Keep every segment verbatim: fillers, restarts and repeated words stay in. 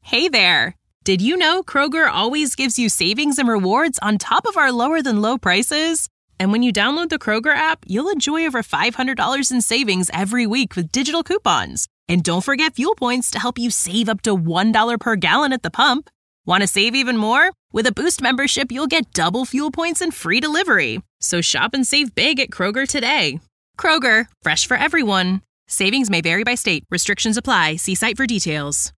Hey there! Did you know Kroger always gives you savings and rewards on top of our lower-than-low prices? And when you download the Kroger app, you'll enjoy over five hundred dollars in savings every week with digital coupons. And don't forget fuel points to help you save up to one dollar per gallon at the pump. Want to save even more? With a Boost membership, you'll get double fuel points and free delivery. So shop and save big at Kroger today. Kroger, fresh for everyone. Savings may vary by state. Restrictions apply. See site for details.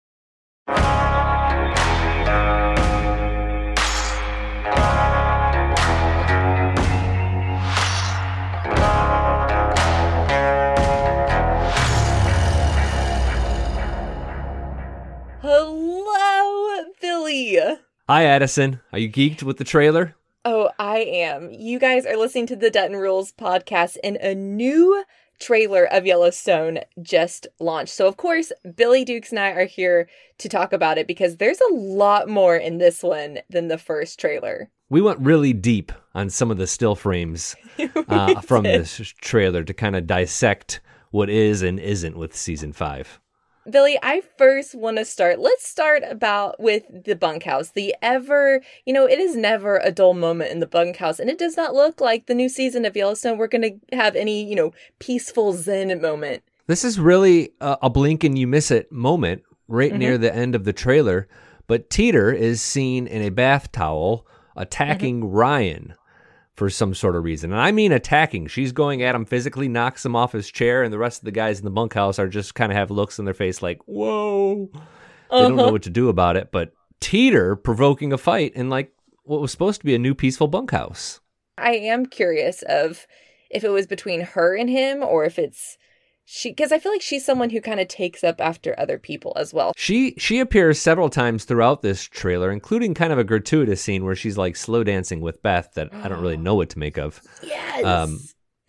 Hello, Billy. Hi, Addison. Are you geeked with the trailer? Oh, I am. You guys are listening to the Dutton Rules podcast, and a new trailer of Yellowstone just launched. So, of course, Billy Dukes and I are here to talk about it because there's a lot more in this one than the first trailer. We went really deep on some of the still frames uh, from this trailer to kind of dissect what is and isn't with season five. Billy, I first want to start, let's start about with the bunkhouse. The ever, you know, it is never a dull moment in the bunkhouse, and it does not look like the new season of Yellowstone we're going to have any, you know, peaceful zen moment. This is really a, a blink and you miss it moment right mm-hmm. near the end of the trailer, but Teeter is seen in a bath towel attacking mm-hmm. Ryan for some sort of reason. And I mean attacking. She's going at him physically, knocks him off his chair, and the rest of the guys in the bunkhouse are just kind of have looks in their face like, whoa. They uh-huh. don't know what to do about it. But Teeter provoking a fight in like what was supposed to be a new peaceful bunkhouse. I am curious of if it was between her and him or if it's she, because I feel like she's someone who kind of takes up after other people as well. She she appears several times throughout this trailer, including kind of a gratuitous scene where she's like slow dancing with Beth that I don't really know what to make of. Yes. Um,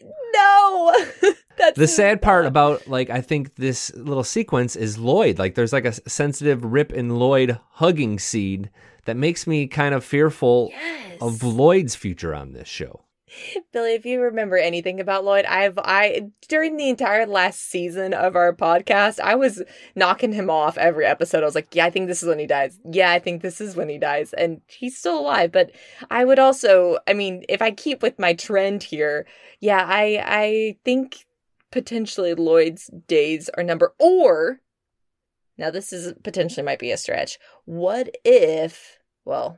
no. That's the sad part about like I think this little sequence is Lloyd. Like there's like a sensitive Rip and Lloyd hugging scene that makes me kind of fearful yes. of Lloyd's future on this show. Billy, if you remember anything about Lloyd, I've I during the entire last season of our podcast, I was knocking him off every episode. I was like, yeah, I think this is when he dies. Yeah, I think this is when he dies. And he's still alive. But I would also, I mean, if I keep with my trend here, yeah, I I think potentially Lloyd's days are numbered. Or, now this is potentially might be a stretch. What if, well,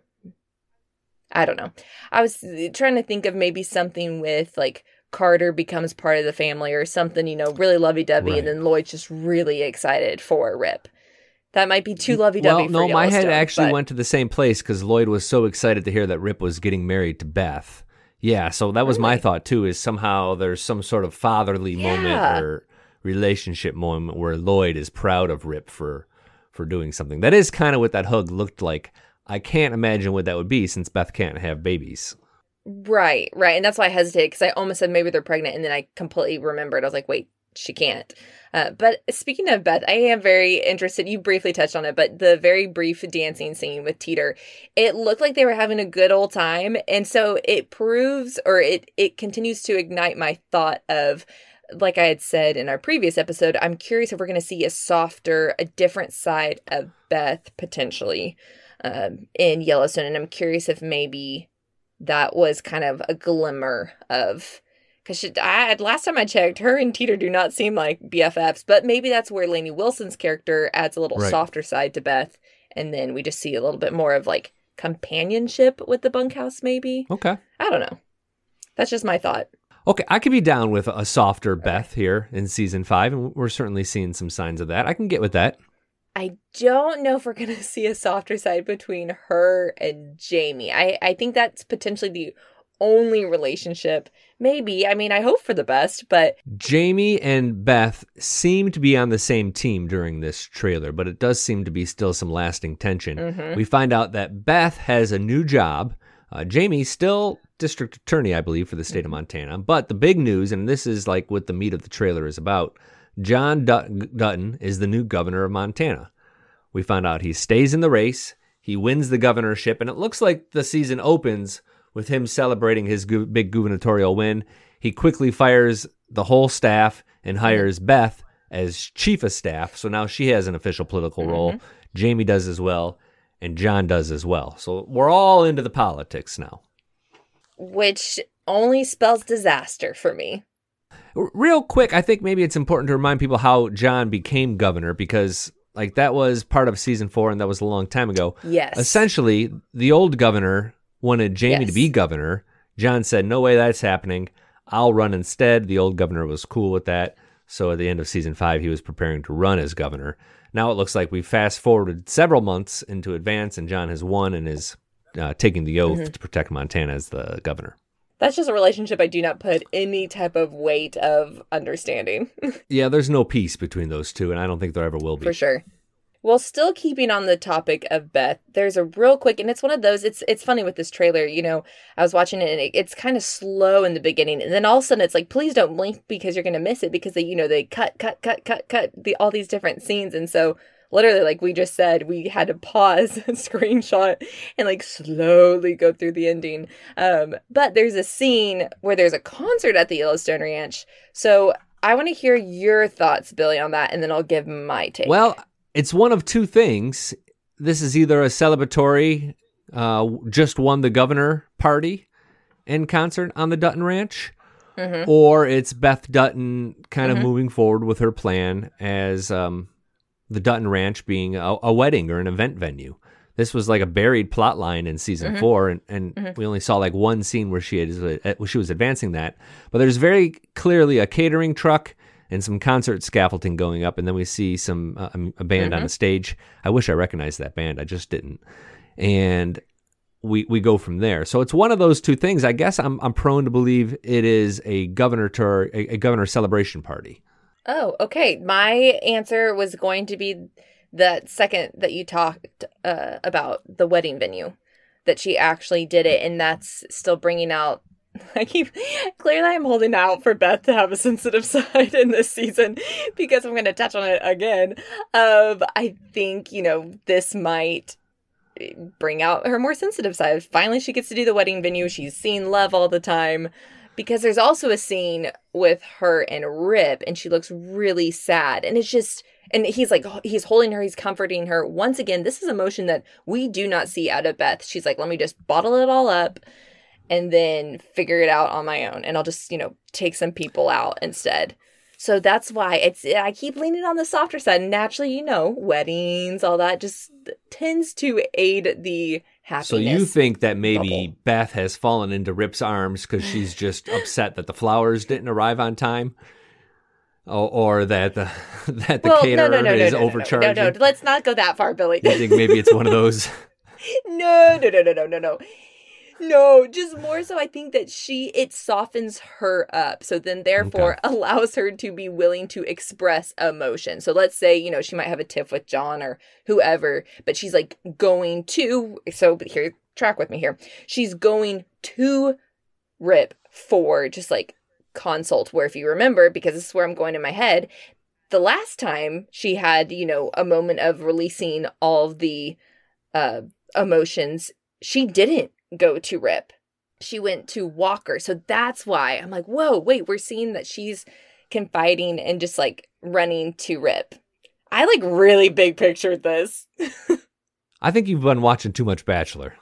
I don't know. I was trying to think of maybe something with like Carter becomes part of the family or something, you know, really lovey-dovey, right. And then Lloyd's just really excited for Rip. That might be too lovey-dovey well, for no, Yellowstone. My head actually but... went to the same place because Lloyd was so excited to hear that Rip was getting married to Beth. Yeah, so that was really? my thought too, is somehow there's some sort of fatherly yeah. moment or relationship moment where Lloyd is proud of Rip for, for doing something. That is kind of what that hug looked like. I can't imagine what that would be since Beth can't have babies. Right, right. And that's why I hesitated because I almost said maybe they're pregnant and then I completely remembered. I was like, wait, she can't. Uh, but speaking of Beth, I am very interested. You briefly touched on it, but the very brief dancing scene with Teeter, it looked like they were having a good old time. And so it proves or it, it continues to ignite my thought of, like I had said in our previous episode, I'm curious if we're going to see a softer, a different side of Beth potentially. Um, in Yellowstone, and I'm curious if maybe that was kind of a glimmer of, because I last time I checked, her and Teeter do not seem like B F Fs, but maybe that's where Lainey Wilson's character adds a little right. softer side to Beth, and then we just see a little bit more of like companionship with the bunkhouse, maybe. Okay. I don't know. That's just my thought. Okay, I could be down with a softer Beth here in season five, and we're certainly seeing some signs of that. I can get with that. I don't know if we're going to see a softer side between her and Jamie. I, I think that's potentially the only relationship. Maybe. I mean, I hope for the best, but... Jamie and Beth seem to be on the same team during this trailer, but it does seem to be still some lasting tension. Mm-hmm. We find out that Beth has a new job. Uh, Jamie still district attorney, I believe, for the state mm-hmm. of Montana. But the big news, and this is like what the meat of the trailer is about, John Dut- Dutton is the new governor of Montana. We found out he stays in the race, he wins the governorship, and it looks like the season opens with him celebrating his gu- big gubernatorial win. He quickly fires the whole staff and hires mm-hmm. Beth as chief of staff, so now she has an official political mm-hmm. role. Jamie does as well, and John does as well. So we're all into the politics now. Which only spells disaster for me. Real quick, I think maybe it's important to remind people how John became governor, because like that was part of season four, and that was a long time ago. Yes. Essentially, the old governor wanted Jamie Yes. to be governor. John said, no way that's happening. I'll run instead. The old governor was cool with that. So at the end of season five, he was preparing to run as governor. Now it looks like we fast forwarded several months into advance, and John has won and is uh, taking the oath mm-hmm. to protect Montana as the governor. That's just a relationship I do not put any type of weight of understanding. Yeah, there's no peace between those two, and I don't think there ever will be. For sure. Well, still keeping on the topic of Beth, there's a real quick, and it's one of those, it's it's funny with this trailer, you know, I was watching it, and it, it's kind of slow in the beginning, and then all of a sudden it's like, please don't blink because you're going to miss it, because they, you know, they cut, cut, cut, cut, cut, the, all these different scenes, and so literally, like we just said, we had to pause and screenshot and like slowly go through the ending. Um, but there's a scene where there's a concert at the Yellowstone Ranch. So I want to hear your thoughts, Billy, on that, and then I'll give my take. Well, it's one of two things. This is either a celebratory, uh, just won the governor party in concert on the Dutton Ranch, mm-hmm. or it's Beth Dutton kind of mm-hmm. moving forward with her plan as... Um, the Dutton Ranch being a, a wedding or an event venue. This was like a buried plot line in season mm-hmm. four, and, and mm-hmm. we only saw like one scene where she had, where she was advancing that. But there's very clearly a catering truck and some concert scaffolding going up, and then we see some uh, a band mm-hmm. on a stage. I wish I recognized that band. I just didn't. And we we go from there. So it's one of those two things. I guess I'm I'm prone to believe it is a governor tour, a, a governor celebration party. Oh, okay. My answer was going to be that second that you talked uh, about the wedding venue, that she actually did it, and that's still bringing out. I keep clearly I'm holding out for Beth to have a sensitive side in this season, because I'm going to touch on it again. Um, I think, you know, this might bring out her more sensitive side. Finally, she gets to do the wedding venue. She's seen love all the time. Because there's also a scene with her and Rip, and she looks really sad. And it's just, and he's like, he's holding her, he's comforting her. Once again, this is emotion that we do not see out of Beth. She's like, let me just bottle it all up and then figure it out on my own. And I'll just, you know, take some people out instead. So that's why it's, I keep leaning on the softer side. And naturally, you know, weddings, all that just tends to aid the happiness. So you think that maybe bubble. Beth has fallen into Rip's arms because she's just upset that the flowers didn't arrive on time? Or, or that the that the well, caterer no, no, no, is no, no, overcharging? No, no, no, let's not go that far, Billy. You think maybe it's one of those? no, no, no, no, no, no, no. No, just more so I think that she, it softens her up. So then therefore okay. allows her to be willing to express emotion. So let's say, you know, she might have a tiff with John or whoever, but she's like going to, so here, track with me here. She's going to Rip for just like consult, where if you remember, because this is where I'm going in my head, the last time she had, you know, a moment of releasing all of the uh, emotions, she didn't go to Rip. She went to Walker. So that's why I'm like, whoa, wait, we're seeing that she's confiding and just like running to Rip. I like really big pictured this. I think you've been watching too much Bachelor.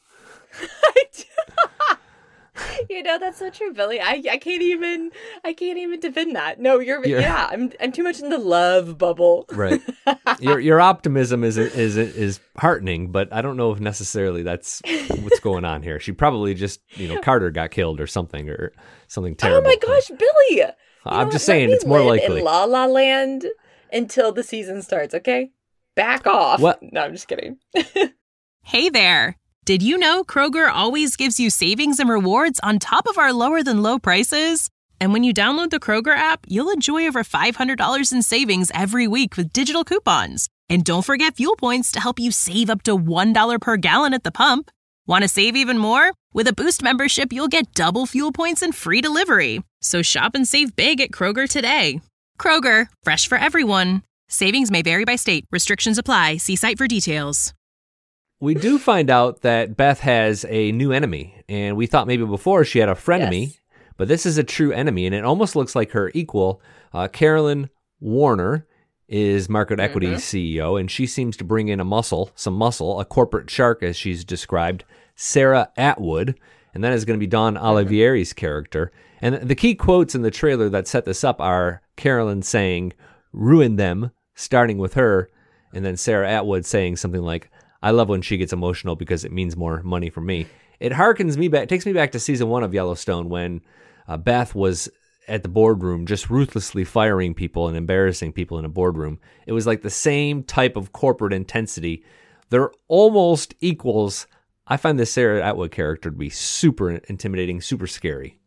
You know, that's so true, Billy. I, I can't even I can't even defend that. No, you're, you're yeah. I'm I'm too much in the love bubble. Right. Your your optimism is is is heartening, but I don't know if necessarily that's what's going on here. She probably just, you know, Carter got killed or something or something terrible. Oh my gosh, Billy! You I'm just saying it's more likely. In La La Land until the season starts. Okay, back off. What? No, I'm just kidding. Hey there. Did you know Kroger always gives you savings and rewards on top of our lower than low prices? And when you download the Kroger app, you'll enjoy over five hundred dollars in savings every week with digital coupons. And don't forget fuel points to help you save up to one dollar per gallon at the pump. Want to save even more? With a Boost membership, you'll get double fuel points and free delivery. So shop and save big at Kroger today. Kroger, fresh for everyone. Savings may vary by state. Restrictions apply. See site for details. We do find out that Beth has a new enemy, and we thought maybe before she had a frenemy, yes. but this is a true enemy, and it almost looks like her equal, uh, Carolyn Warner, is Market Equity Mm-hmm. C E O, and she seems to bring in a muscle, some muscle, a corporate shark, as she's described, Sarah Atwood, and that is going to be Dawn Olivieri's character. And the key quotes in the trailer that set this up are Carolyn saying, "Ruin them," starting with her, and then Sarah Atwood saying something like, "I love when she gets emotional because it means more money for me." It harkens me back, takes me back to season one of Yellowstone when uh, Beth was at the boardroom just ruthlessly firing people and embarrassing people in a boardroom. It was like the same type of corporate intensity. They're almost equals. I find this Sarah Atwood character to be super intimidating, super scary.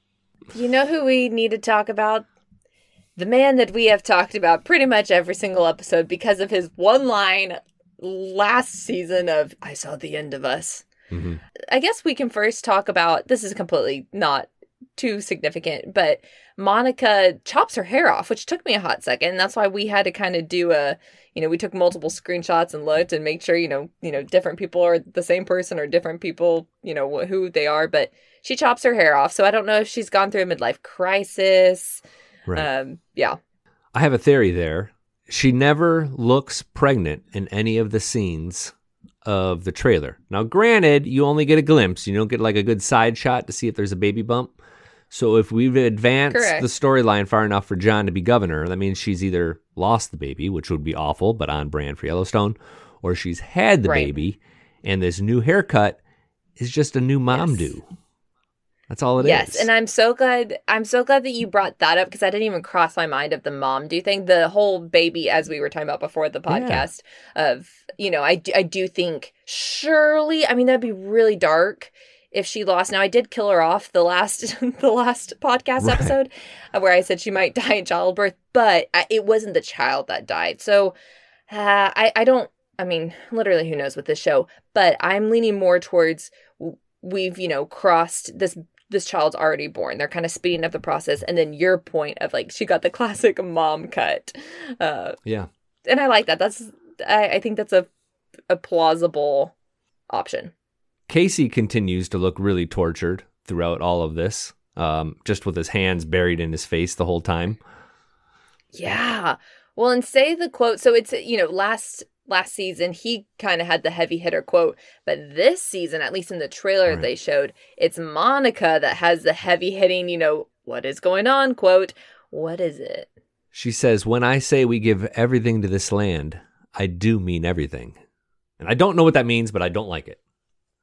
You know who we need to talk about? The man that we have talked about pretty much every single episode because of his one line last season of, "I saw the end of us." Mm-hmm. I guess we can first talk about, this is completely not too significant, but Monica chops her hair off, which took me a hot second. That's why we had to kind of do a, you know, we took multiple screenshots and looked and make sure, you know, you know, different people are the same person or different people, you know, wh- who they are. But she chops her hair off. So I don't know if she's gone through a midlife crisis. Right. Um, yeah. I have a theory there. She never looks pregnant in any of the scenes of the trailer. Now, granted, you only get a glimpse. You don't get like a good side shot to see if there's a baby bump. So if we've advanced Correct. the storyline far enough for John to be governor, that means she's either lost the baby, which would be awful, but on brand for Yellowstone, or she's had the Right. baby, and this new haircut is just a new mom Yes. do. That's all it yes, is. and I'm so glad. I'm so glad that you brought that up because I didn't even cross my mind of the mom do thing. The whole baby, as we were talking about before the podcast, of you know, I do, I do think surely. I mean, that'd be really dark if she lost. Now, I did kill her off the last the last podcast Right. episode uh, where I said she might die in childbirth, but I, it wasn't the child that died. So uh, I I don't. I mean, literally, who knows with this show? But I'm leaning more towards we've you know crossed this. This child's already born. They're kind of speeding up the process. And then your point of like, she got the classic mom cut. Uh, yeah. and I like that. That's, I, I think that's a, a plausible option. Casey continues to look really tortured throughout all of this, um, just with his hands buried in his face the whole time. Yeah. Well, and say the quote. So it's, you know, last, last season, he kind of had the heavy hitter quote, but this season, at least in the trailer Right. they showed, it's Monica that has the heavy hitting, you know, what is going on quote. What is it? She says, "When I say we give everything to this land, I do mean everything." And I don't know what that means, but I don't like it.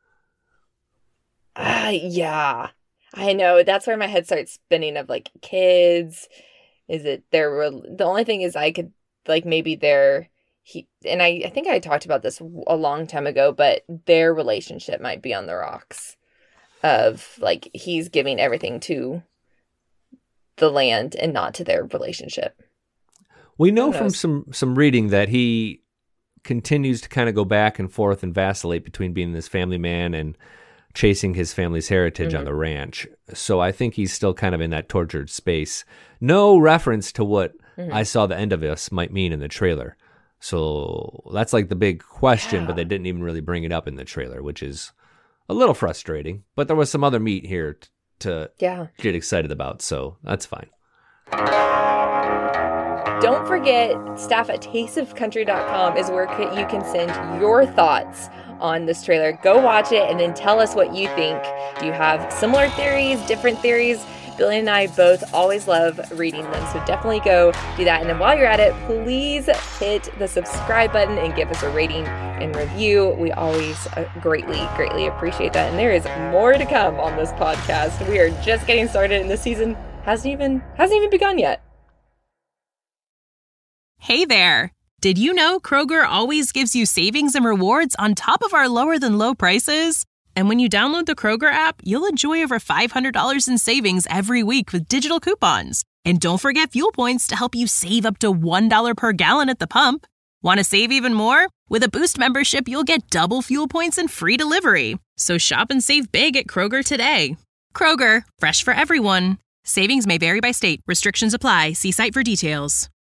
Ah, yeah. I know. That's where my head starts spinning of like kids. Is it their, rel- the only thing is I could like maybe their, he, and I, I think I talked about this a long time ago, but their relationship might be on the rocks of like, he's giving everything to the land and not to their relationship. We know Who from knows? some, some reading that he continues to kind of go back and forth and vacillate between being this family man and chasing his family's heritage Mm-hmm. on the ranch. So I think he's still kind of in that tortured space. No reference to what Mm-hmm. I saw the end of this might mean in the trailer. So that's like the big question, Yeah. but they didn't even really bring it up in the trailer, which is a little frustrating. But there was some other meat here t- to Yeah. get excited about, so that's fine. Don't forget, staff at taste of country dot com is where c- you can send your thoughts on this trailer. Go watch it and then tell us what you think. Do you have similar theories, different theories? Billy and I both always love reading them, so definitely go do that. And then while you're at it, please hit the subscribe button and give us a rating and review. We always uh, greatly, greatly appreciate that. And there is more to come on this podcast. We are just getting started, and this season hasn't even hasn't even begun yet. Hey there! Did you know Kroger always gives you savings and rewards on top of our lower than low prices? And when you download the Kroger app, you'll enjoy over five hundred dollars in savings every week with digital coupons. And don't forget fuel points to help you save up to one dollar per gallon at the pump. Want to save even more? With a Boost membership, you'll get double fuel points and free delivery. So shop and save big at Kroger today. Kroger, fresh for everyone. Savings may vary by state. Restrictions apply. See site for details.